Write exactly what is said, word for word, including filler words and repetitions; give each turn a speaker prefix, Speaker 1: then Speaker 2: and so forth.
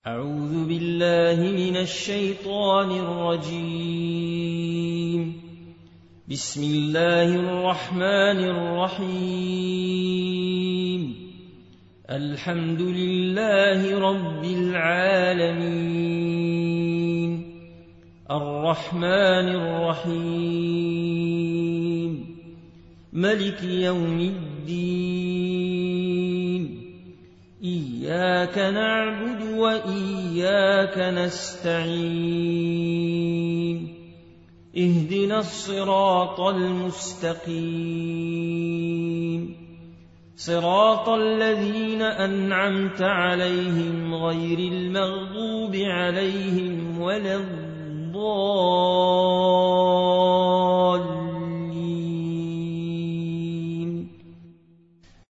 Speaker 1: أعوذ بالله من الشيطان الرجيم. بسم الله الرحمن الرحيم. الحمد لله رب العالمين، الرحمن الرحيم، ملك يوم الدين. إياك نعبد وإياك نستعين. اهدنا الصراط المستقيم، صراط الذين أنعمت عليهم غير المغضوب عليهم ولا الضالين.